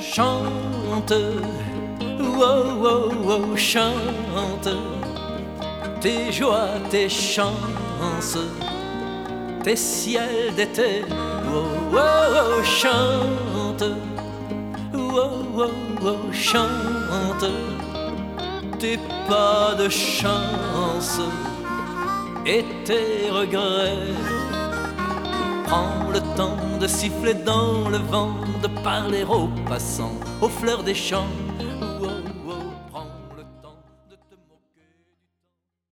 Chante, oh, oh, oh, chante tes joies, tes chances, tes ciels d'été. Oh, oh, oh, chante, oh, oh, oh, chante tes pas de chance et tes regrets. Prends le temps de siffler dans le vent, de parler aux passants, aux fleurs des champs,